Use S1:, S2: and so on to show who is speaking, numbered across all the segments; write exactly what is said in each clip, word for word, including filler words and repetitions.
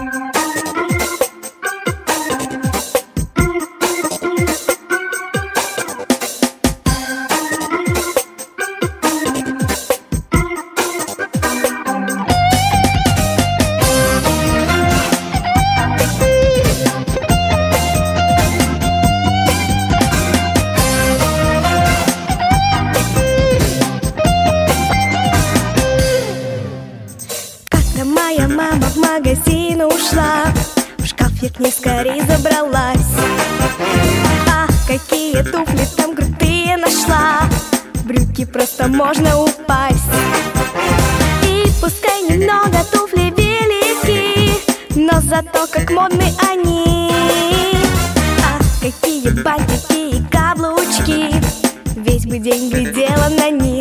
S1: Моя мама в магазин ушла, в шкаф я к ней скорей забралась. Ах, какие туфли там крутые нашла, в брюки просто можно упасть. И пускай немного туфли велики, но зато как модны они. Ах, какие бантики и каблучки, весь бы день глядела на них.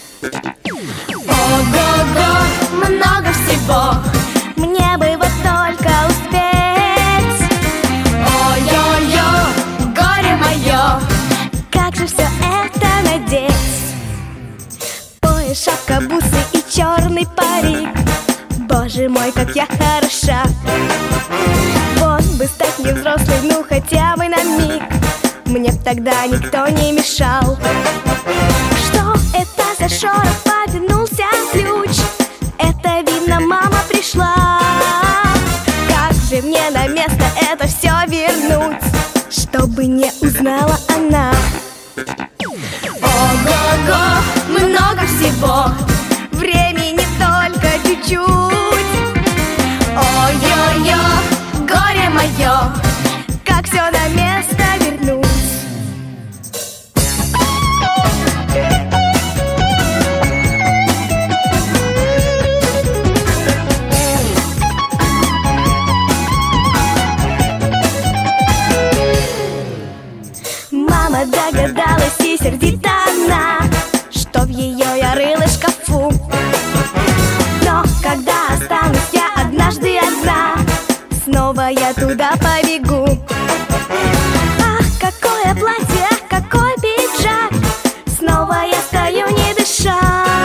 S2: Ого-го, много всего,
S1: мне бы вот только успеть.
S2: Ой-ой-ой, горе мое,
S1: как же все это надеть? Пояс, шапка, бусы и черный парик, боже мой, как я хороша. Вот бы стать мне взрослой, ну хотя бы на миг, мне б тогда никто не мешал. Что это за шорох? Повернулся ключ, это видно, мама пришла. Как же мне на место это все вернуть, чтобы не узнала она?
S2: Ого-го, много всего,
S1: времени только чуть-чуть.
S2: Ой-ой-ой, горе мое,
S1: как все на место вернуть? Мама догадалась и сердита она, что в ее я рыла шкафу. Но когда останусь я однажды одна, снова я туда побегу. Ах, какое платье, ах, какой пиджак, снова я стою не дыша.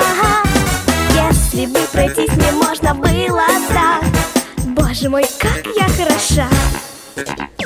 S1: Если бы пройтись мне можно было так, боже мой, как я хороша.